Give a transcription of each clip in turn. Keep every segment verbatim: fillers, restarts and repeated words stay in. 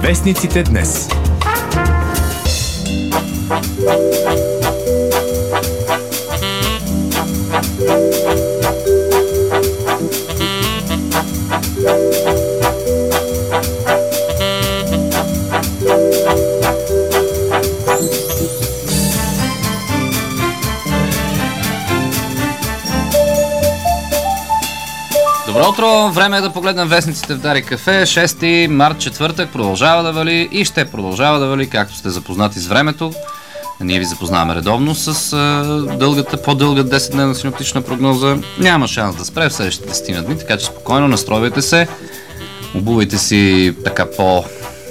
Вестниците днес. Добро утро! Време е да погледнем вестниците в Дарик кафе. шести март, четвъртък, продължава да вали и ще продължава да вали, както сте запознати с времето. Ние ви запознаваме редовно с а, дългата, по-дълга десетдневна синоптична прогноза. Няма шанс да спре в следващите десет дни, така че спокойно настройвайте се. Обувайте си така по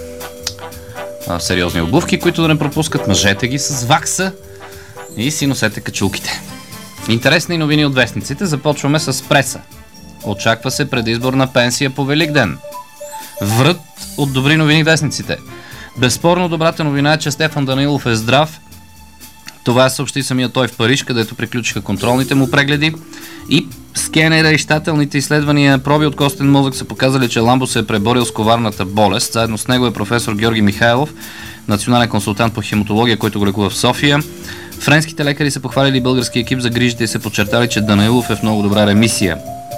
а, сериозни обувки, които да не пропускат. Мъжете ги с вакса и си носете качулките. Интересни новини от вестниците. Започваме с преса. Очаква се предизборна пенсия по Великден. Врат от добри новини вестниците. Безспорно добрата новина е, че Стефан Данаилов е здрав. Това съобщи самия той в Париж, където приключиха контролните му прегледи. И скенера и щателните изследвания проби от костен мозък са показали, че Ламбо се е преборил с коварната болест. Заедно с него е професор Георги Михайлов, национален консултант по хематология, който го лекува в София. Френските лекари са похвалили български екип за грижите и се подчертали, че Данаилов е в много добра ремисия.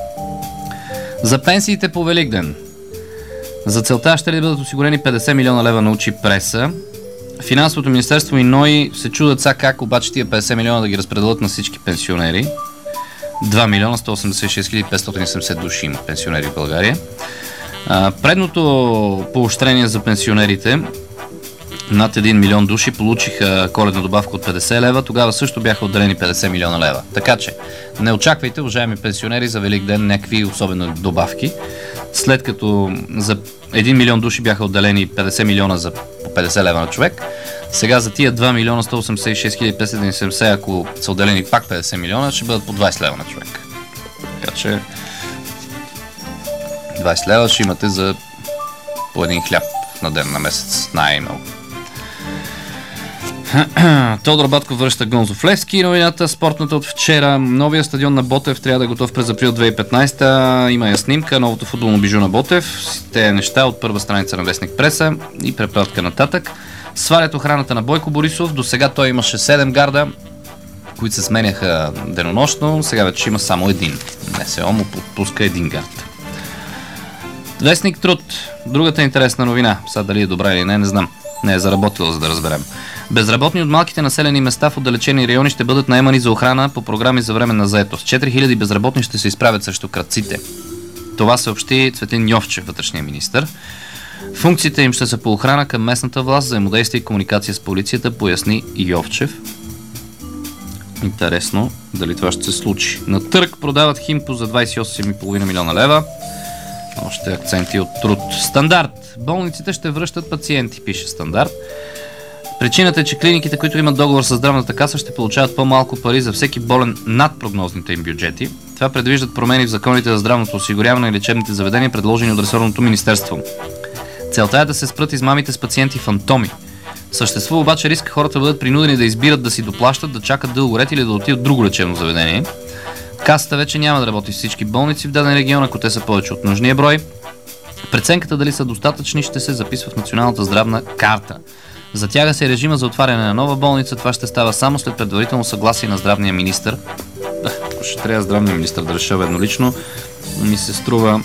За пенсиите по Великден. За целта ще ли бъдат осигурени петдесет милиона лева, научи преса. Финансовото министерство и НОИ се чудят са как обаче тия петдесет милиона да ги разпределят на всички пенсионери. два милиона сто осемдесет и шест хиляди петстотин и седемдесет души има пенсионери в България. А, предното поощрение за пенсионерите, над един милион души получиха коледна добавка от петдесет лева, тогава също бяха отделени петдесет милиона лева. Така че не очаквайте, уважаеми пенсионери, за Великден някакви особени добавки. След като за един милион души бяха отделени петдесет милиона за по петдесет лева на човек, сега за тия два милиона сто осемдесет и шест хиляди петстотин и седемдесет, ако са отделени пак петдесет милиона, ще бъдат по двадесет лева на човек. Така че двадесет лева ще имате за по един хляб на ден на месец, най-много. Тодор Батков връща Гонзов Левски. Новината спортната от вчера. Новия стадион на Ботев трябва да е готов през април две хиляди и петнадесета. Има я снимка. Новото футболно бижу на Ботев. Те неща от първа страница на Вестник Преса и препратка нататък. Свалят охраната на Бойко Борисов. До сега той имаше седем гарда, които се сменяха денонощно. Сега вече има само един. НСО му подпуска един гард. Вестник Труд. Другата интересна новина. Сега дали е добра или не, не знам. Не е заработила, за да разберем. Безработни от малките населени места в отдалечени райони ще бъдат наемани за охрана по програми за временна заетост. четири хиляди безработни ще се изправят срещу крадците. Това съобщи Цветлин Йовчев, вътрешния министър. Функциите им ще са по охрана към местната власт, взаимодействие и комуникация с полицията, поясни Йовчев. Интересно дали това ще се случи. На търг продават Химпо за двадесет и осем цяло и пет милиона лева. Още акценти от Труд. Стандарт. Болниците ще връщат пациенти, пише Стандарт. Причината е, че клиниките, които имат договор с здравната каса, ще получават по-малко пари за всеки болен над прогнозните им бюджети. Това предвиждат промени в законите за здравното осигуряване и лечебните заведения, предложени от ресорното министерство. Целта е да се спрат измамите с пациенти фантоми. Съществува обаче риск хората бъдат принудени да избират да си доплащат, да чакат дълго ред или да отидат в друго лечебно заведение. Касата вече няма да работи с всички болници в даден регион, ако те са повече от нужния брой. Преценката дали са достатъчни ще се записва в Националната здравна карта. Затяга се режима за отваряне на нова болница. Това ще става само след предварително съгласие на здравния министър. Ако ще трябва здравния министър да решава еднолично, ми се струва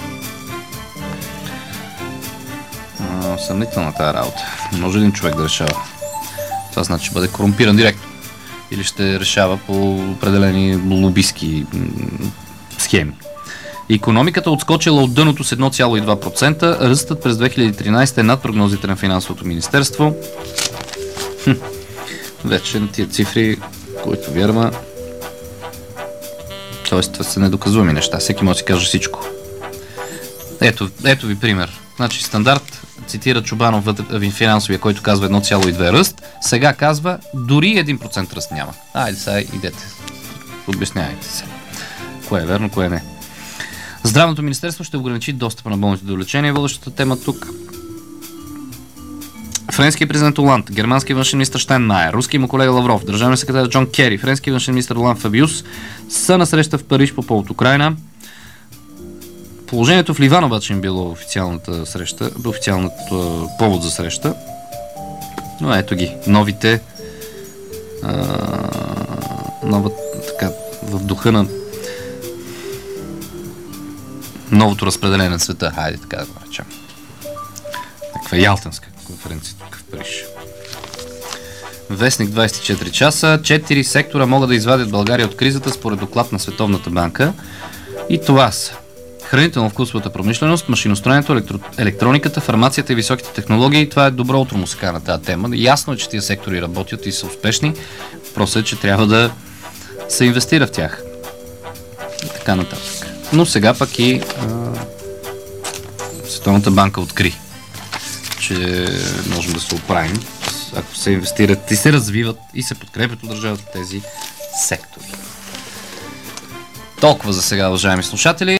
а, съмнителна тази работа. Не може един човек да решава. Това значи, че бъде корумпиран директор. Или ще решава по определени лобистки схеми. Икономиката отскочила от дъното с едно цяло и две процента. Ръстът през две хиляди и тринадесета е над прогнозите на финансовото министерство. Хм. Вече на тия цифри, които вярва, тоест това са недоказуеми неща. Всеки може да си каже всичко. Ето, ето ви пример. Значи Стандарт цитира Чубанов, финансовия, който казва едно цяло и две ръст. Сега казва дори един процент ръст няма. Айде сега идете. Обяснявайте се. Кое е верно, кое не. Здравното министерство ще ограничи достъпа на болните до лечение. Водещата тема тук. Френският президент Оланд, германският външен министър Щайнмайер, руският му колега Лавров, държавният секретар Джон Кери, френският външен министър Оланд Фабиус са на среща в Париж по повод Украйна. Положението в Ливан обаче им било официалната среща, официалната повод за среща. Но ето ги, новите а, нова, така, в духа на новото разпределение на света, хайде така да го речем. Таква ялтенска конференция тук в Париж. Вестник двайсет и четири часа. Четири сектора могат да извадят България от кризата според доклад на Световната банка. И това са хранително-вкусовата промишленост, машиностроенето, електро... електрониката, фармацията и високите технологии. Това е добро утро му се казва на тази тема. Ясно е, че тия сектори работят и са успешни. Въпросът е, че трябва да се инвестира в тях. И така нататък. Но сега пък и а... Световната банка откри, че можем да се оправим, ако се инвестират и се развиват и се подкрепят от държавата тези сектори. Толкова за сега, уважаеми слушатели.